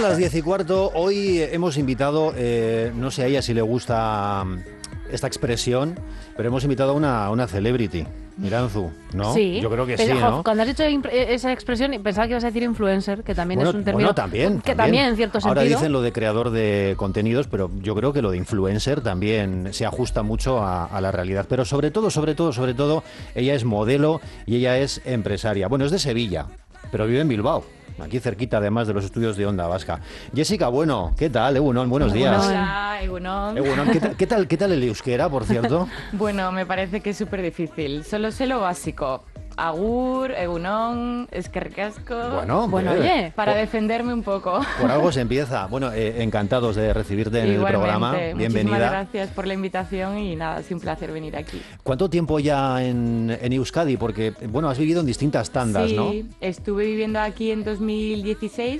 las 10:15. Hoy hemos invitado, no sé a ella si le gusta esta expresión, pero hemos invitado a una celebrity. Miranzu, ¿no? Sí. Yo creo que Pero, sí, ¿no? cuando has dicho esa expresión, pensaba que ibas a decir influencer, que también es un término también. también en cierto Ahora sentido. dicen lo de creador de contenidos, pero yo creo que lo de influencer también se ajusta mucho a la realidad. Pero sobre todo, ella es modelo y ella es empresaria. Bueno, es de Sevilla, pero vive en Bilbao. Aquí cerquita, además de los estudios de Onda Vasca. Jessica, bueno, ¿qué tal? Egunon, buenos días. Hola, Egunon. Egunon, ¿qué tal el euskera, por cierto? Bueno, me parece que es súper difícil. Solo sé lo básico. Agur, Egunon, eskerrik asko. Bueno, oye, para defenderme un poco. Por algo se empieza. Bueno, encantados de recibirte en Igualmente, el programa. muchísimas Bienvenida. gracias por la invitación y nada, es un placer venir aquí. ¿Cuánto tiempo ya en Euskadi? Porque, bueno, has vivido en distintas tandas, sí, ¿no? Estuve viviendo aquí en 2016,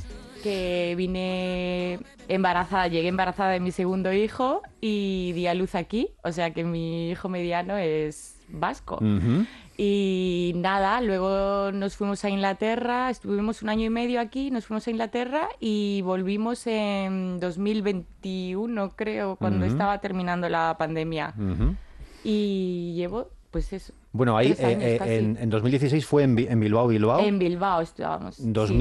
que vine embarazada, llegué embarazada de mi segundo hijo y di a luz aquí, o sea que mi hijo mediano es vasco. Uh-huh. Y nada, luego nos fuimos a Inglaterra, estuvimos 1 año y medio aquí, nos fuimos a Inglaterra y volvimos en 2021, creo, cuando estaba terminando la pandemia. Uh-huh. Y llevo, pues eso. Bueno, ahí 3 años casi. en 2016 fue en Bilbao. En Bilbao estábamos.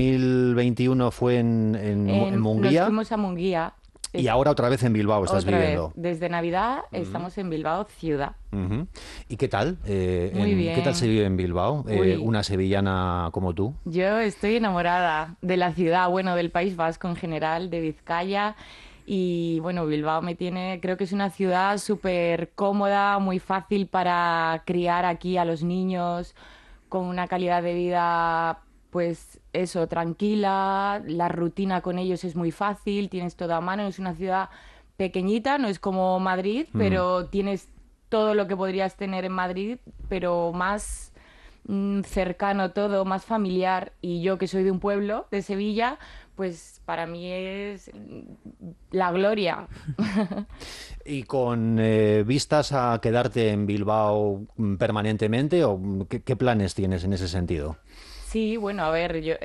2021 fue en Munguía. Nos fuimos a Munguía. Y ahora otra vez en Bilbao estás Otra viviendo. vez. Desde Navidad estamos en Bilbao, ciudad. Uh-huh. ¿Y qué tal? Muy bien. ¿Qué tal se vive en Bilbao? Una sevillana como tú. Yo estoy enamorada de la ciudad, bueno, del País Vasco en general, de Vizcaya. Y bueno, Bilbao me tiene, creo que es una ciudad súper cómoda, muy fácil para criar aquí a los niños, con una calidad de vida, pues eso, tranquila, la rutina con ellos es muy fácil, tienes todo a mano, es una ciudad pequeñita, no es como Madrid, pero tienes todo lo que podrías tener en Madrid, pero más cercano todo, más familiar. Y yo que soy de un pueblo, de Sevilla, pues para mí es la gloria. ¿Y con vistas a quedarte en Bilbao permanentemente o qué planes tienes en ese sentido? Sí, bueno, a ver, yo,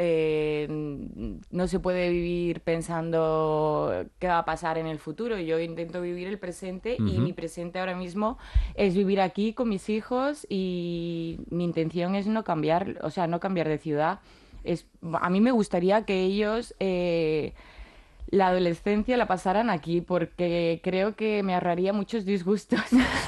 no se puede vivir pensando qué va a pasar en el futuro. Yo intento vivir el presente y mi presente ahora mismo es vivir aquí con mis hijos y mi intención es no cambiar, o sea, no cambiar de ciudad. A mí me gustaría que ellos la adolescencia la pasaran aquí porque creo que me ahorraría muchos disgustos.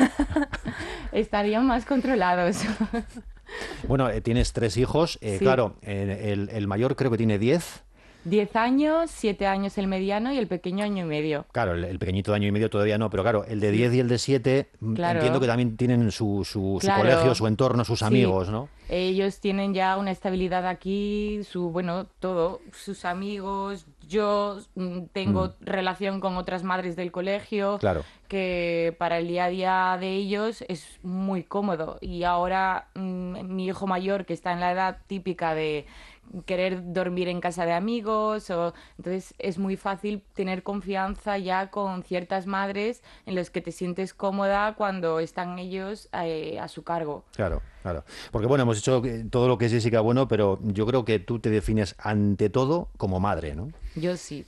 Estarían más controlados. Bueno, tienes 3 hijos. Sí. Claro, el mayor creo que tiene 10. 10 años, 7 años el mediano y el pequeño 1 año y medio. Claro, el pequeñito de 1 año y medio todavía no, pero claro, el de 10 y el de 7 Claro. entiendo que también tienen su Claro. colegio, su entorno, sus Sí. amigos, ¿no? Ellos tienen ya una estabilidad aquí, bueno, todo, sus amigos. Yo tengo relación con otras madres del colegio, Claro. que para el día a día de ellos es muy cómodo. Y ahora mi hijo mayor, que está en la edad típica de querer dormir en casa de amigos, entonces es muy fácil tener confianza ya con ciertas madres en las que te sientes cómoda cuando están ellos a su cargo. Claro, claro. Porque bueno, hemos hecho todo lo que es Jessica bueno, pero yo creo que tú te defines ante todo como madre, ¿no? Yo sí.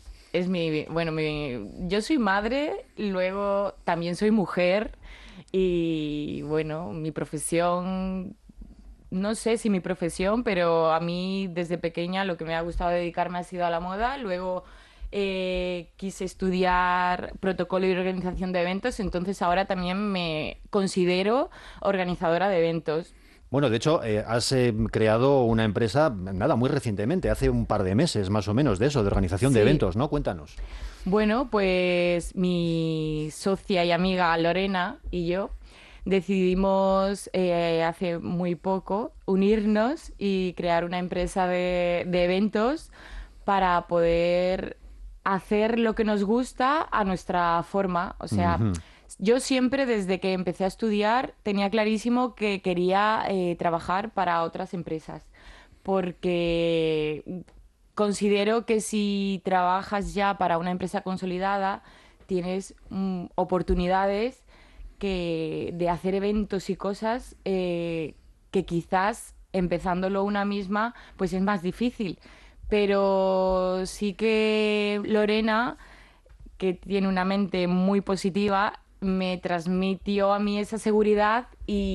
Yo soy madre, luego también soy mujer y bueno, mi profesión, no sé si mi profesión, pero a mí desde pequeña lo que me ha gustado dedicarme ha sido a la moda. Luego quise estudiar protocolo y organización de eventos, entonces ahora también me considero organizadora de eventos. Bueno, de hecho, has creado una empresa, nada, muy recientemente, hace un par de meses más o menos de eso, de organización de Sí. eventos, ¿no? Cuéntanos. Bueno, pues mi socia y amiga Lorena y yo decidimos hace muy poco unirnos y crear una empresa de eventos para poder hacer lo que nos gusta a nuestra forma. O sea, yo siempre desde que empecé a estudiar tenía clarísimo que quería trabajar para otras empresas porque considero que si trabajas ya para una empresa consolidada tienes oportunidades de hacer eventos y cosas que quizás empezándolo una misma pues es más difícil. pero sí que Lorena, que tiene una mente muy positiva, me transmitió a mí esa seguridad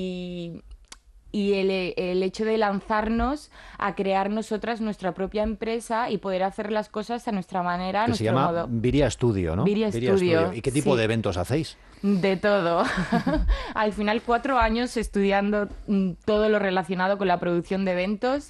y el hecho de lanzarnos a crear nosotras nuestra propia empresa y poder hacer las cosas a nuestra manera, a Que se nuestro llama modo. Viria Studio, ¿no? Viria Studio, ¿Y qué tipo sí. de eventos hacéis? De todo. Al final, 4 años estudiando todo lo relacionado con la producción de eventos,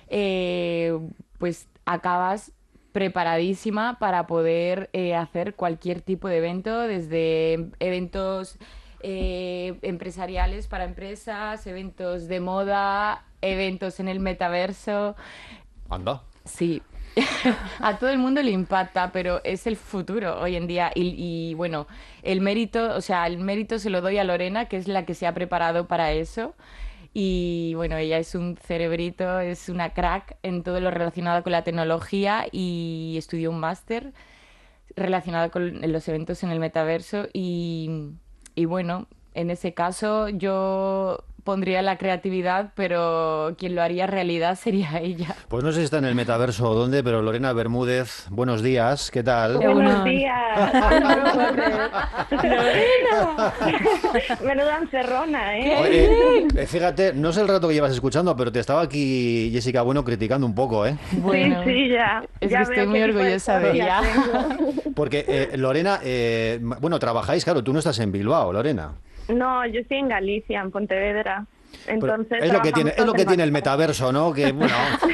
pues acabas preparadísima para poder hacer cualquier tipo de evento, desde eventos empresariales para empresas, eventos de moda, eventos en el metaverso. Anda. Sí, a todo el mundo le impacta, pero es el futuro hoy en día. Bueno, el mérito, o sea, el mérito se lo doy a Lorena, que es la que se ha preparado para eso. Y bueno, ella es un cerebrito, es una crack en todo lo relacionado con la tecnología y estudió un máster relacionado con los eventos en el metaverso. Y bueno, en ese caso yo pondría la creatividad, pero quien lo haría realidad sería ella. Pues no sé si está en el metaverso o dónde, pero Lorena Bermúdez, buenos días, ¿qué tal? Buenos Egunon. días. Ay, no lo puedo creer. ¡Lorena! Menuda encerrona, ¿eh? Oye, fíjate, no sé el rato que llevas escuchando, pero te estaba aquí Jessica Bueno criticando un poco, ¿eh? Bueno, Sí, ya. es Ya que estoy veo muy qué tipo de orgullosa de ella. historia tengo. Porque, Lorena, bueno, trabajáis, claro, tú no estás en Bilbao, Lorena. No, yo estoy en Galicia, en Pontevedra. Pero Entonces es lo que tiene, trabajamos es lo todos que en tiene el Barcelona. metaverso, ¿no? Que, bueno,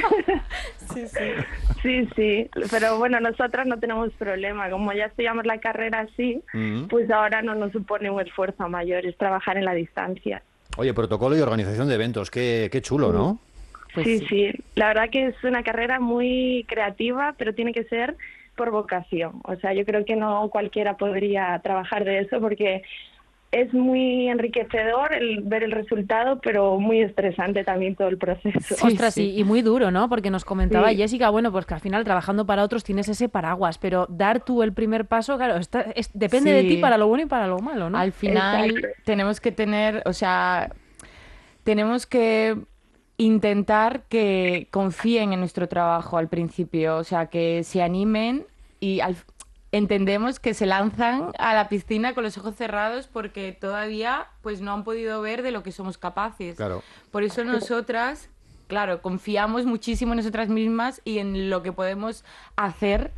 Sí, sí. Pero bueno, nosotras no tenemos problema. Como ya estudiamos la carrera así, Mm. pues ahora no nos supone un esfuerzo mayor, es trabajar en la distancia. Oye, protocolo y organización de eventos, qué chulo, ¿no? Pues Sí, sí. sí. La verdad que es una carrera muy creativa, pero tiene que ser por vocación. O sea, yo creo que no cualquiera podría trabajar de eso porque es muy enriquecedor el ver el resultado, pero muy estresante también todo el proceso. Sí, Ostras, sí. y muy duro, ¿no? Porque nos comentaba Sí. Jessica, bueno, pues que al final trabajando para otros tienes ese paraguas, pero dar tú el primer paso, claro, depende de ti Sí. para lo bueno y para lo malo, ¿no? Al final Exacto. tenemos que tener, o sea, tenemos que intentar que confíen en nuestro trabajo al principio, o sea, que se animen y entendemos que se lanzan a la piscina con los ojos cerrados porque todavía pues no han podido ver de lo que somos capaces. Claro. Por eso nosotras, claro, confiamos muchísimo en nosotras mismas y en lo que podemos hacer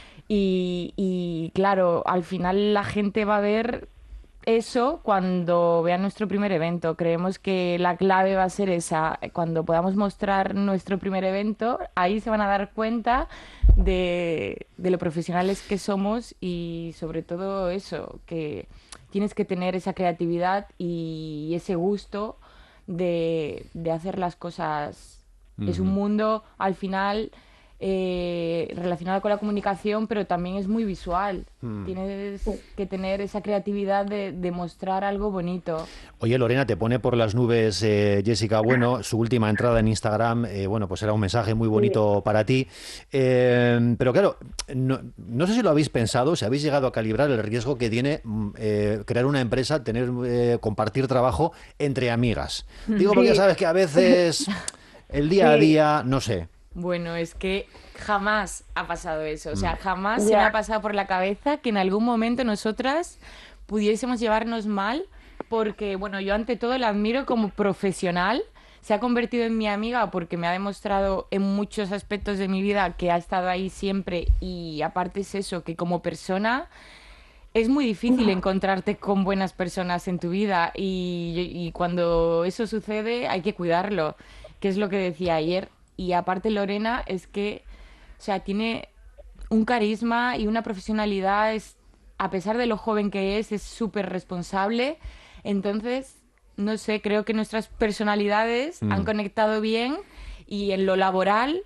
y claro, al final la gente va a ver eso cuando vean nuestro primer evento. Creemos que la clave va a ser esa. Cuando podamos mostrar nuestro primer evento, ahí se van a dar cuenta de lo profesionales que somos y sobre todo eso, que tienes que tener esa creatividad y ese gusto de hacer las cosas. Es un mundo, al final, relacionado con la comunicación, pero también es muy visual. Tienes que tener esa creatividad de mostrar algo bonito. Oye, Lorena, te pone por las nubes Jessica Bueno, su última entrada en Instagram, bueno, pues era un mensaje muy bonito para ti. Pero claro, no sé si lo habéis pensado, si habéis llegado a calibrar el riesgo que tiene crear una empresa, compartir trabajo entre amigas. Digo porque ya Sí. sabes que a veces el día a Sí. día, no sé. Bueno, es que jamás ha pasado eso. O sea, jamás se Ya. me ha pasado por la cabeza que en algún momento nosotras pudiésemos llevarnos mal, porque, bueno, yo ante todo la admiro como profesional. Se ha convertido en mi amiga porque me ha demostrado en muchos aspectos de mi vida que ha estado ahí siempre y aparte es eso, que como persona es muy difícil encontrarte con buenas personas en tu vida y cuando eso sucede hay que cuidarlo, que es lo que decía ayer. Y aparte Lorena es que, o sea, tiene un carisma y una profesionalidad, a pesar de lo joven que es súper responsable. Entonces, no sé, creo que nuestras personalidades han conectado bien y en lo laboral,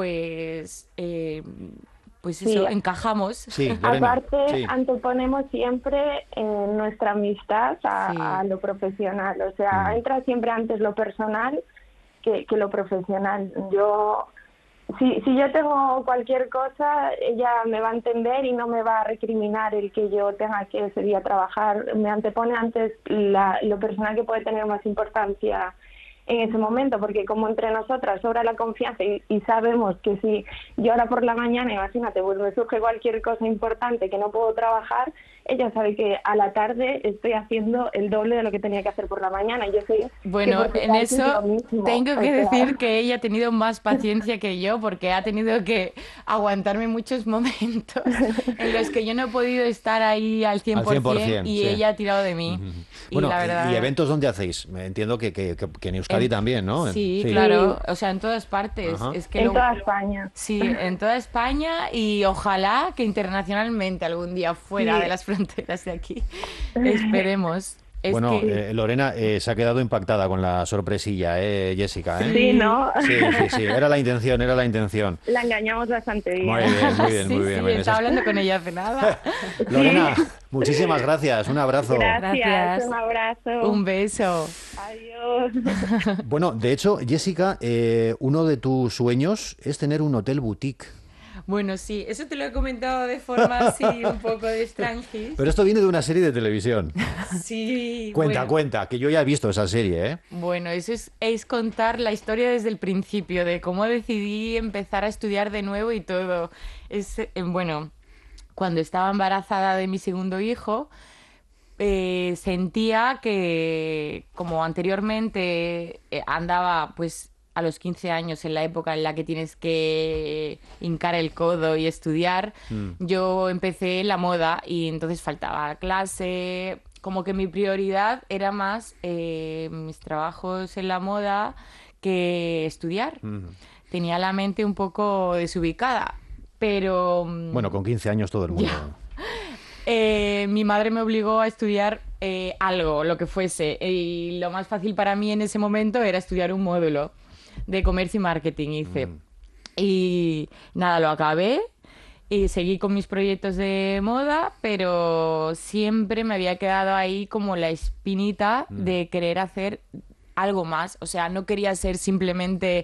pues Sí. eso, encajamos. Sí, Lorena. Aparte, Sí. anteponemos siempre nuestra amistad Sí. a lo profesional. O sea, entra siempre antes lo personal que lo profesional. Si yo tengo cualquier cosa, ella me va a entender y no me va a recriminar el que yo tenga que ese día trabajar. Me antepone antes lo personal, que puede tener más importancia en ese momento, porque como entre nosotras sobra la confianza y sabemos que si yo ahora por la mañana, imagínate, pues me surge cualquier cosa importante que no puedo trabajar, ella sabe que a la tarde estoy haciendo el doble de lo que tenía que hacer por la mañana. Yo sé Bueno, que en eso tengo que o sea, decir que ella ha tenido más paciencia que yo, porque ha tenido que aguantarme muchos momentos en los que yo no he podido estar ahí al 100%, y sí. ella ha tirado de mí. Y Bueno, la verdad, ¿y eventos dónde hacéis? Entiendo que en Euskadi también, ¿no? Sí, claro, o sea, en todas partes. Ajá. Es que en toda España. Sí, en toda España, y ojalá que internacionalmente algún día fuera Sí. de las fronteras de aquí. Esperemos. Es Bueno, que... Lorena se ha quedado impactada con la sorpresilla, Jessica, ¿eh? Sí, ¿no? Sí, era la intención, era la intención. La engañamos bastante bien. Muy bien, muy bien, Sí, muy bien. sí, estaba hablando con ella hace nada. Lorena, muchísimas gracias, un abrazo. Gracias, un abrazo. Un beso. Adiós. Bueno, de hecho, Jessica, uno de tus sueños es tener un hotel boutique. Bueno, sí, eso te lo he comentado de forma así un poco de extranjis. Pero esto viene de una serie de televisión. Sí, Cuenta, que yo ya he visto esa serie, ¿eh? Bueno, eso es contar la historia desde el principio, de cómo decidí empezar a estudiar de nuevo y todo. Bueno, cuando estaba embarazada de mi segundo hijo, sentía que, como anteriormente andaba pues a los 15 años, en la época en la que tienes que hincar el codo y estudiar, yo empecé la moda y entonces faltaba clase. Como que mi prioridad era más mis trabajos en la moda que estudiar. Tenía la mente un poco desubicada, pero... Bueno, con 15 años todo el mundo. mi madre me obligó a estudiar algo, lo que fuese, y lo más fácil para mí en ese momento era estudiar un módulo de comercio y marketing, hice. Y nada, lo acabé y seguí con mis proyectos de moda, pero siempre me había quedado ahí como la espinita de querer hacer algo más. O sea, no quería ser simplemente,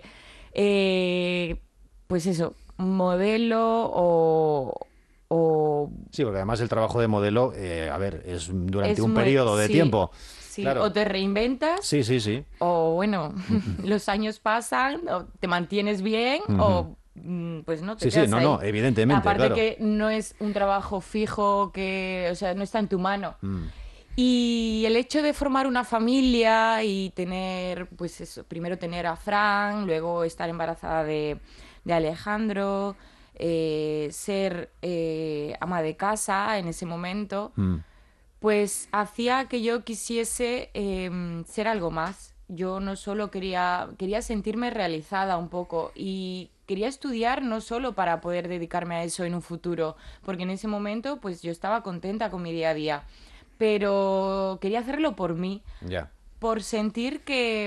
pues eso, modelo o... Sí, porque además el trabajo de modelo, a ver, es durante Es un muy- periodo de sí. tiempo. Sí, Claro. o te reinventas, Sí. o bueno, los años pasan, o te mantienes bien, o pues no te Sí, quedas ahí. no, evidentemente, Aparte claro. que no es un trabajo fijo, que, o sea, no está en tu mano. Y el hecho de formar una familia y tener, pues eso, primero tener a Fran, luego estar embarazada de Alejandro, ser ama de casa en ese momento, pues hacía que yo quisiese ser algo más. Yo no solo quería sentirme realizada un poco, y quería estudiar no solo para poder dedicarme a eso en un futuro, porque en ese momento pues yo estaba contenta con mi día a día, pero quería hacerlo por mí, Ya. por sentir que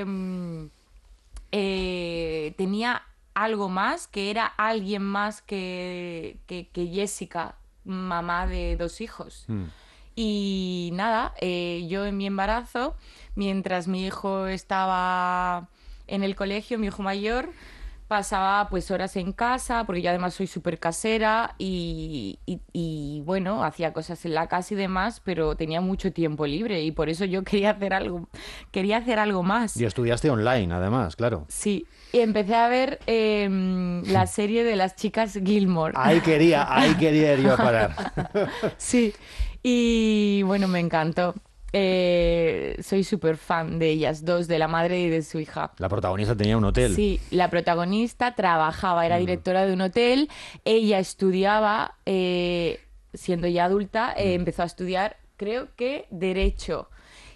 tenía algo más, que era alguien más que Jessica, mamá de 2 hijos. Y nada, yo en mi embarazo, mientras mi hijo estaba en el colegio, mi hijo mayor, pasaba pues horas en casa, porque yo además soy súper casera y bueno, hacía cosas en la casa y demás, pero tenía mucho tiempo libre y por eso yo quería hacer algo más. Y estudiaste online, además, claro. Sí, y empecé a ver la serie de las chicas Gilmore. Ahí quería ir yo a parar. Sí, y bueno, me encantó. Soy súper fan de ellas dos, de la madre y de su hija. La protagonista tenía un hotel. Sí, la protagonista trabajaba, era directora de un hotel, ella estudiaba, siendo ya adulta, empezó a estudiar, creo que Derecho.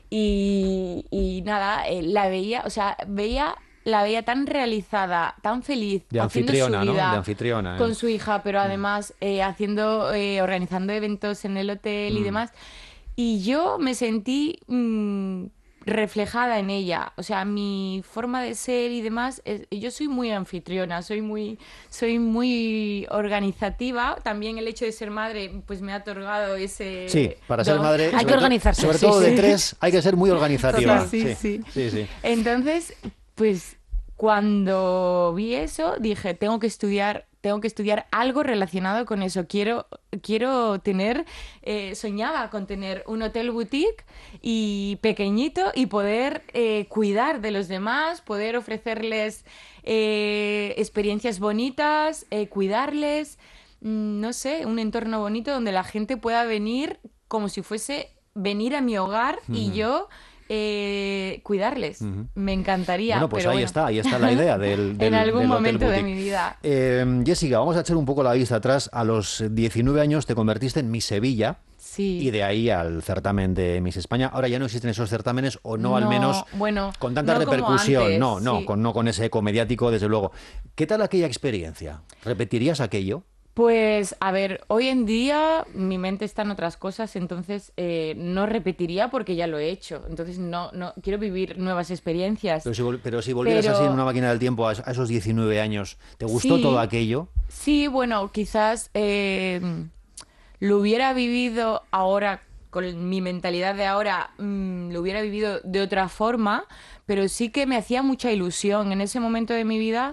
Y nada, la veía, o sea, la veía tan realizada, tan feliz, De haciendo anfitriona, su ¿no? vida De anfitriona, con su hija, pero además organizando eventos en el hotel y demás. Y yo me sentí reflejada en ella. O sea, mi forma de ser y demás, yo soy muy anfitriona, soy muy organizativa. También el hecho de ser madre, pues me ha otorgado ese Sí, para ser don. madre, Hay que sobre organizarse, sobre sí, todo de sí. 3, hay que ser muy organizativa. Sí. Sí. Entonces, pues Cuando vi eso, dije, tengo que estudiar algo relacionado con eso. Quiero tener, soñaba con tener un hotel boutique y pequeñito y poder cuidar de los demás, poder ofrecerles experiencias bonitas, cuidarles, no sé, un entorno bonito donde la gente pueda venir como si fuese venir a mi hogar y yo cuidarles. Me encantaría. Bueno, pues pero ahí está la idea en algún del momento Hotel de Boutique. mi vida. Jessica, vamos a echar un poco la vista atrás. A los 19 años te convertiste en Miss Sevilla. Sí. Y de ahí al certamen de Miss España. Ahora ya no existen esos certámenes, o no al menos bueno, con tanta no como repercusión. antes, No, sí. no con ese eco mediático, desde luego. ¿Qué tal aquella experiencia? ¿Repetirías aquello? Pues, a ver, hoy en día mi mente está en otras cosas, entonces no repetiría porque ya lo he hecho. Entonces no quiero vivir nuevas experiencias. Pero si volvieras así en una máquina del tiempo a esos 19 años, ¿te gustó todo aquello? Sí, bueno, quizás lo hubiera vivido ahora, con mi mentalidad de ahora, lo hubiera vivido de otra forma, pero sí que me hacía mucha ilusión. En ese momento de mi vida,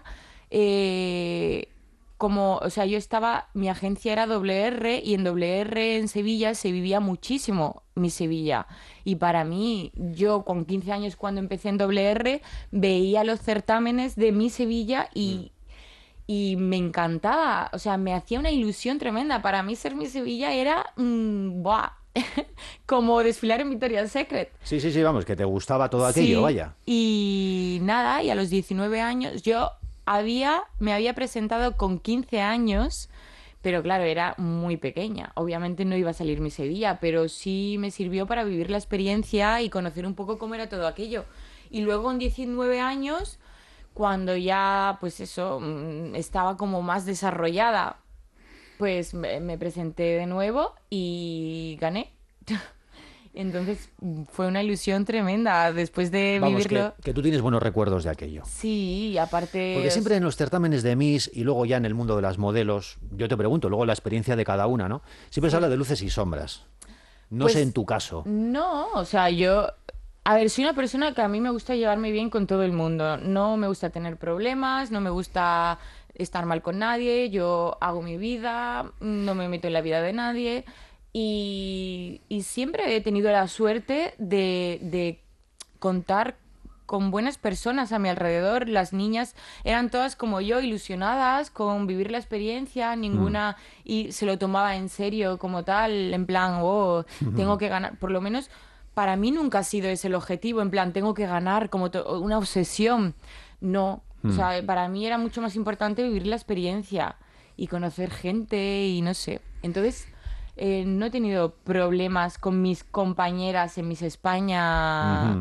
o sea, mi agencia era WR y en WR en Sevilla se vivía muchísimo mi Sevilla. Y para mí, yo con 15 años cuando empecé en WR, veía los certámenes de mi Sevilla y me encantaba, o sea, me hacía una ilusión tremenda. Para mí ser mi Sevilla era, ¡buah! Como desfilar en Victoria's Secret. Sí, vamos, que te gustaba todo aquello, vaya. Y nada, y a los 19 años me había presentado con 15 años, pero claro, era muy pequeña. Obviamente no iba a salir mi Sevilla, pero sí me sirvió para vivir la experiencia y conocer un poco cómo era todo aquello. Y luego con 19 años, cuando ya, pues eso, estaba como más desarrollada, pues me presenté de nuevo y gané. Entonces fue una ilusión tremenda después de Vamos, vivirlo. que tú tienes buenos recuerdos de aquello. Sí, y aparte... Porque siempre en los certámenes de Miss y luego ya en el mundo de las modelos, yo te pregunto, luego la experiencia de cada una, ¿no? Siempre se habla de luces y sombras. No Pues, sé en tu caso. No, o sea, a ver, soy una persona que a mí me gusta llevarme bien con todo el mundo. No me gusta tener problemas, no me gusta estar mal con nadie, yo hago mi vida, no me meto en la vida de nadie. Y siempre he tenido la suerte de contar con buenas personas a mi alrededor. Las niñas eran todas como yo, ilusionadas con vivir la experiencia, ninguna y se lo tomaba en serio como tal, en plan, oh, tengo que ganar. Por lo menos para mí nunca ha sido ese el objetivo, en plan, tengo que ganar, como una obsesión. No, o sea, para mí era mucho más importante vivir la experiencia y conocer gente y no sé. Entonces... no he tenido problemas con mis compañeras en Miss España.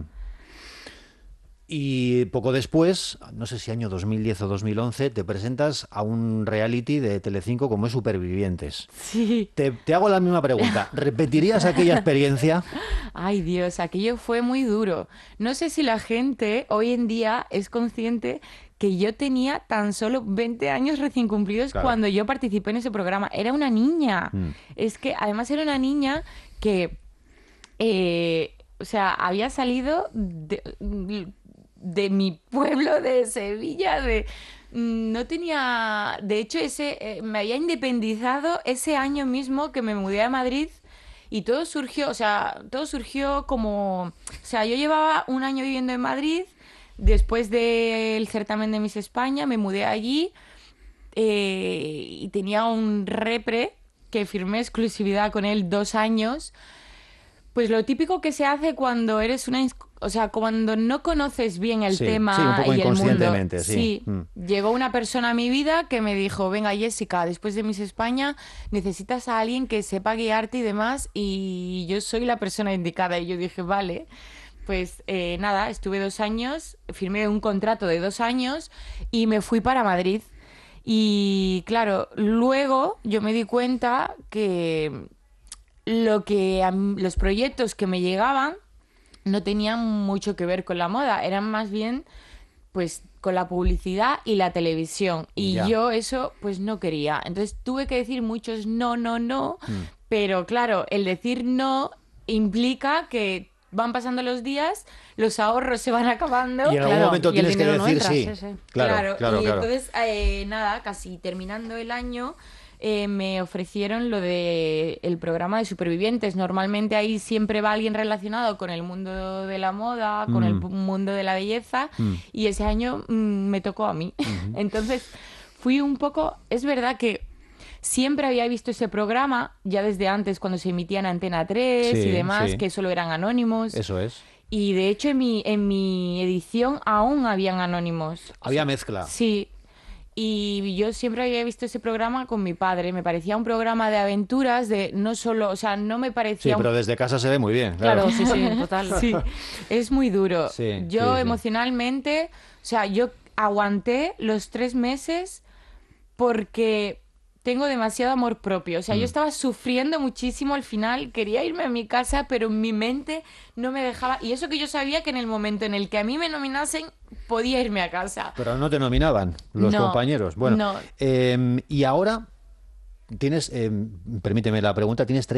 Y poco después, no sé si año 2010 o 2011, te presentas a un reality de Telecinco como es Supervivientes. Sí. Te hago la misma pregunta. ¿Repetirías aquella experiencia? Ay, Dios, aquello fue muy duro. No sé si la gente hoy en día es consciente que yo tenía tan solo 20 años recién cumplidos cuando yo participé en ese programa. Era una niña. Es que además era una niña que, o sea, había salido de mi pueblo de Sevilla, no tenía, de hecho me había independizado ese año mismo que me mudé a Madrid. Y todo surgió como, o sea, yo llevaba un año viviendo en Madrid. Después del certamen de Miss España me mudé allí y tenía un repre que firmé exclusividad con él 2 años. Pues lo típico que se hace cuando eres o sea, cuando no conoces bien el tema sí, un poco y el mundo. inconscientemente, sí. Llegó una persona a mi vida que me dijo, venga Jessica, después de Miss España necesitas a alguien que sepa guiarte y demás, y yo soy la persona indicada. Y yo dije, vale. Pues nada, estuve 2 años, firmé un contrato de 2 años y me fui para Madrid. Y claro, luego yo me di cuenta que los proyectos que me llegaban no tenían mucho que ver con la moda, eran más bien pues con la publicidad y la televisión. Y yo eso pues no quería. Entonces tuve que decir muchos no, pero claro, el decir no implica que van pasando los días, los ahorros se van acabando. Y en algún momento y el tienes que dinero no decir entra, sí. sí, sí. Claro, claro, y claro. entonces, nada, casi terminando el año, me ofrecieron lo de el programa de supervivientes. Normalmente ahí siempre va alguien relacionado con el mundo de la moda, con el mundo de la belleza, y ese año me tocó a mí. Entonces fui un poco, es verdad que siempre había visto ese programa, ya desde antes cuando se emitía en Antena 3 Sí, y demás, sí. que solo eran anónimos. Eso es. Y de hecho en mi edición aún habían anónimos. Había mezcla. Sí. Y yo siempre había visto ese programa con mi padre. Me parecía un programa de aventuras, de no solo, o sea, no me Sí, parecía pero desde casa se ve muy bien. Claro. Claro, sí, sí, total. Sí, es muy duro. Sí, Yo sí. emocionalmente, o sea, yo aguanté los 3 meses porque tengo demasiado amor propio. O sea, yo estaba sufriendo muchísimo al final, quería irme a mi casa, pero mi mente no me dejaba. Y eso que yo sabía que en el momento en el que a mí me nominasen, podía irme a casa. Pero no te nominaban los No, compañeros. Bueno, no. Y ahora tienes, permíteme la pregunta, tienes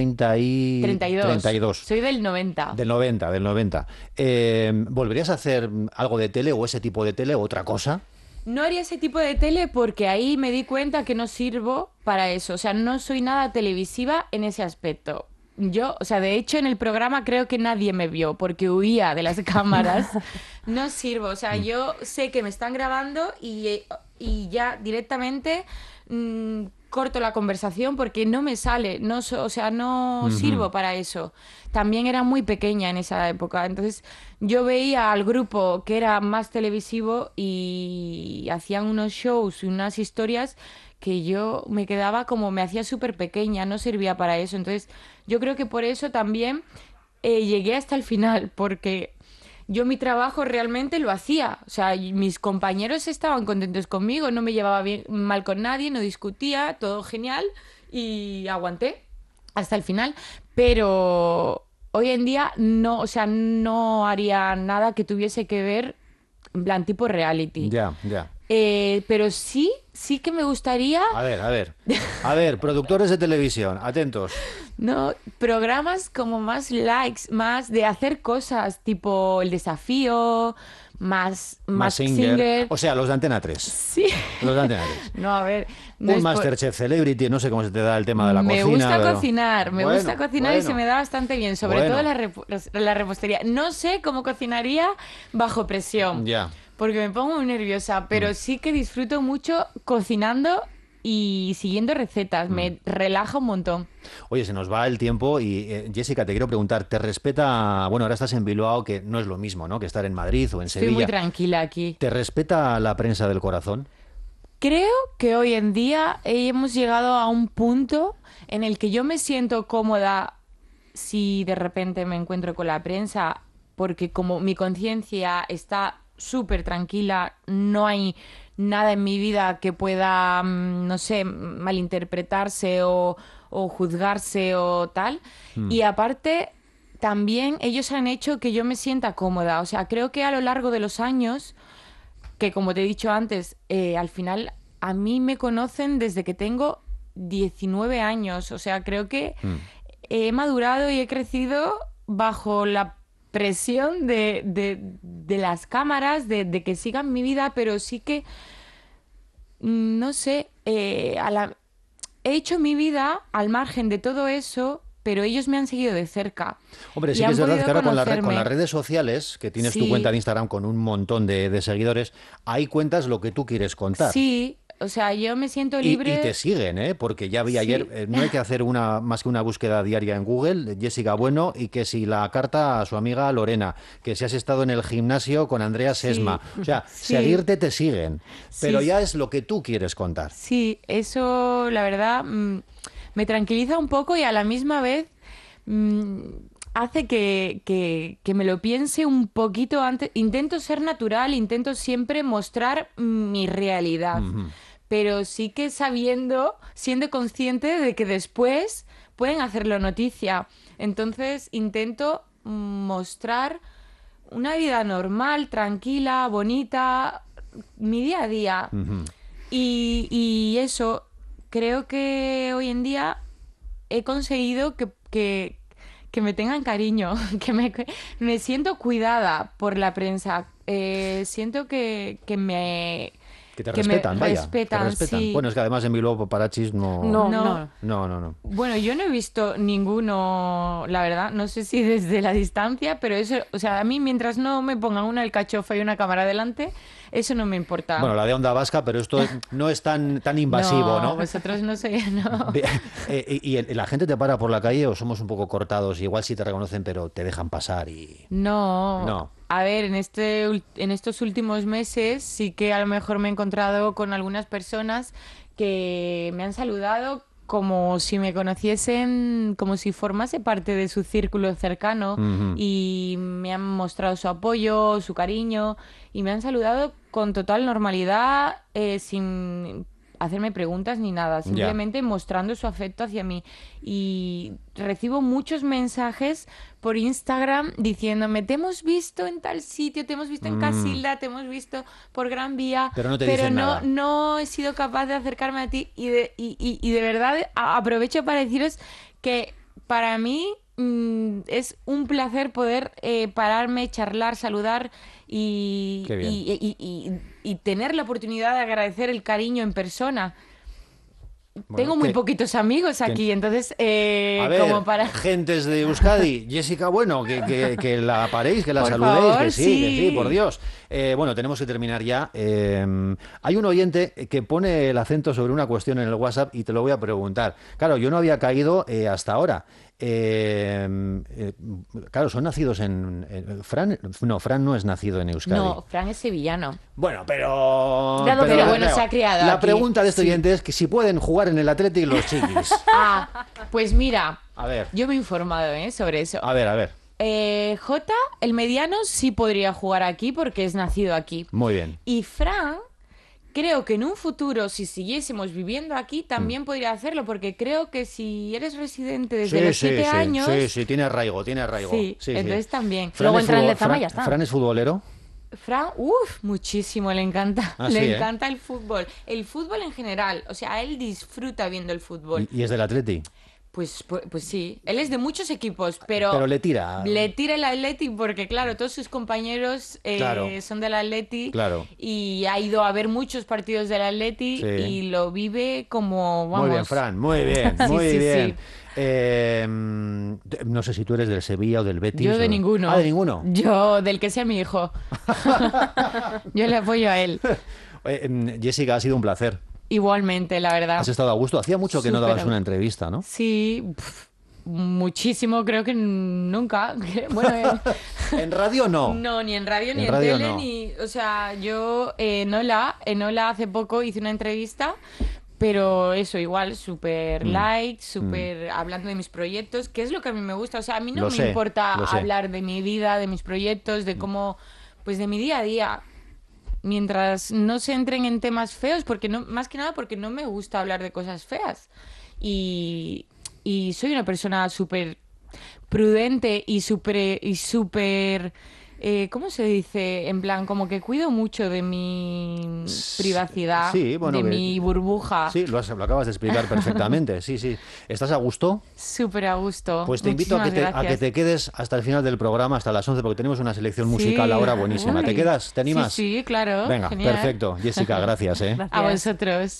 32. 32. Soy del 90. Del 90, del 90. ¿Volverías a hacer algo de tele o ese tipo de tele o otra cosa? No haría ese tipo de tele porque ahí me di cuenta que no sirvo para eso. O sea, no soy nada televisiva en ese aspecto. Yo, o sea, de hecho en el programa creo que nadie me vio porque huía de las cámaras. No sirvo. O sea, yo sé que me están grabando y ya directamente corto la conversación porque no me sale. No, o sea, no sirvo para eso. También era muy pequeña en esa época. Entonces yo veía al grupo que era más televisivo y hacían unos shows y unas historias que yo me quedaba como, me hacía súper pequeña, no servía para eso. Entonces yo creo que por eso también llegué hasta el final, porque yo mi trabajo realmente lo hacía. O sea, y mis compañeros estaban contentos conmigo, no me llevaba bien, mal con nadie, no discutía, todo genial y aguanté hasta el final. Pero hoy en día no, o sea, no haría nada que tuviese que ver en plan tipo reality. Ya, ya. Pero sí que me gustaría, A ver, productores de televisión, atentos. ¿no? Programas como más likes, más de hacer cosas, tipo El Desafío, más Singer. O sea, los de Antena 3. Sí. Los de Antena 3. No, a ver. No Un es por- Masterchef Celebrity, no sé cómo se te da el tema de la me cocina. gusta pero- cocinar, me Bueno, gusta cocinar y bueno. se me da bastante bien, sobre Bueno. todo la repostería. No sé cómo cocinaría bajo presión, Ya. porque me pongo muy nerviosa, pero sí que disfruto mucho cocinando y siguiendo recetas, me relaja un montón. Oye, se nos va el tiempo y Jessica, te quiero preguntar, ¿te respeta, bueno, ahora estás en Bilbao, que no es lo mismo, ¿no?, que estar en Madrid o en Estoy muy Sevilla. tranquila aquí. ¿Te respeta la prensa del corazón? Creo que hoy en día hemos llegado a un punto en el que yo me siento cómoda si de repente me encuentro con la prensa, porque como mi conciencia está súper tranquila, no hay nada en mi vida que pueda, no sé, malinterpretarse o juzgarse o tal. Y aparte, también ellos han hecho que yo me sienta cómoda. O sea, creo que a lo largo de los años que como te he dicho antes, al final a mí me conocen desde que tengo 19 años. O sea, creo que he madurado y he crecido bajo la presión de las cámaras, de que sigan mi vida, pero sí que, no sé, he hecho mi vida al margen de todo eso, pero ellos me han seguido de cerca. Hombre, sí Y que han es verdad podido que ahora con conocerme. las redes sociales, que tienes tu Sí. cuenta de Instagram con un montón de seguidores, ahí cuentas lo que tú quieres contar. Sí, o sea, yo me siento Y libre. te siguen, ¿eh? Porque ya vi Sí. ayer, no hay que hacer más que una búsqueda diaria en Google, Jessica Bueno, y que si la carta a su amiga Lorena, que si has estado en el gimnasio con Andrea Sesma. O sea, Sí. seguirte te siguen, pero Sí. ya es lo que tú quieres contar. Sí, eso la verdad me tranquiliza un poco y a la misma vez hace que me lo piense un poquito antes. Intento ser natural, intento siempre mostrar mi realidad, pero sí que siendo consciente de que después pueden hacerlo noticia. Entonces intento mostrar una vida normal, tranquila, bonita, mi día a día. Y eso, creo que hoy en día he conseguido que que me tengan cariño, me siento cuidada por la prensa. Siento que me... Que te que me respetan, vaya. respetan, Te respetan. sí. Bueno, es que además en Bilbao paparachis no... No, No. no. No. Bueno, yo no he visto ninguno, la verdad, no sé si desde la distancia, pero eso, o sea, a mí mientras no me pongan una alcachofa y una cámara delante, eso no me importa. Bueno, la de Onda Vasca, pero esto no es tan invasivo, ¿no? Vosotros no sé, no. ¿Y la gente te para por la calle o somos un poco cortados? Igual sí te reconocen, pero te dejan pasar y... No. No. A ver, en estos últimos meses sí que a lo mejor me he encontrado con algunas personas que me han saludado como si me conociesen, como si formase parte de su círculo cercano Ujú. y me han mostrado su apoyo, su cariño y me han saludado con total normalidad, sin hacerme preguntas ni nada, simplemente mostrando su afecto hacia mí. Y recibo muchos mensajes por Instagram diciéndome, te hemos visto en tal sitio, te hemos visto en Casilda, te hemos visto por Gran Vía, Pero no te dicen nada. no he sido capaz de acercarme a ti y de verdad aprovecho para deciros que para mí es un placer poder pararme, charlar, saludar y, Qué bien. y tener la oportunidad de agradecer el cariño en persona. Bueno, Tengo muy poquitos amigos aquí, entonces A ver, como para... gentes de Euskadi, Jessica, bueno, que la paréis, que la Por saludéis, favor, que sí, sí. por Dios. Bueno, tenemos que terminar ya. Hay un oyente que pone el acento sobre una cuestión en el WhatsApp y te lo voy a preguntar. Claro, yo no había caído hasta ahora. Claro, son nacidos Fran no es nacido en Euskadi. No, Fran es sevillano. Bueno, pero... Dado que bueno, se ha criado La aquí. pregunta de este Sí. oyente es que si pueden jugar en el Athletic los chiquis. Pues mira, A ver, yo me he informado sobre eso. a ver. Jota, el mediano, sí podría jugar aquí porque es nacido aquí. Muy bien. Y Fran, creo que en un futuro, si siguiésemos viviendo aquí, también podría hacerlo, porque creo que si eres residente desde los 7 años... Sí, tiene arraigo. Sí, entonces también. Luego es entra en futbol- Lezama y ya está. Fran es futbolero. Fran, muchísimo, le encanta. Ah, le sí, encanta el fútbol. El fútbol en general, o sea, él disfruta viendo el fútbol. Y es del Atleti. Pues sí, él es de muchos equipos, pero le tira. le tira el Atleti porque, claro, todos sus compañeros Claro. son del Atleti Claro. y ha ido a ver muchos partidos del Atleti Sí. y lo vive como, vamos... Muy bien, Fran, muy bien, Sí, muy sí, bien. sí. No sé si tú eres del Sevilla o del Betis. Yo de o- ninguno. Ah, de ninguno. Yo, del que sea mi hijo. Yo le apoyo a él. Jessica, ha sido un placer. Igualmente, la verdad. Has estado a gusto. Hacía mucho que no Súper dabas a una gusto. entrevista, ¿no? Sí, muchísimo, creo que nunca. Bueno, En radio no. no, ni en radio, ni En en radio tele, no. ni... O sea, yo en Ola hace poco hice una entrevista, pero eso, igual, súper light, súper hablando de mis proyectos, que es lo que a mí me gusta. O sea, a mí no Lo me sé, importa lo sé. hablar de mi vida, de mis proyectos, de cómo... Pues de mi día a día. Mientras no se entren en temas feos, porque no, más que nada porque no me gusta hablar de cosas feas. Y soy una persona súper prudente y súper ¿cómo se dice? En plan, como que cuido mucho de mi privacidad, sí, bueno, de que- mi burbuja. Sí, lo acabas de explicar perfectamente. Sí. ¿Estás a gusto? Súper a gusto. Pues te invito a que Muchísimas te gracias. quedes hasta el final del programa, hasta las 11, porque tenemos una selección musical Sí. ahora buenísima. ¿Te Uy. quedas? ¿Te animas? Sí, claro. Venga, Genial. perfecto. Jessica, gracias. A vosotros.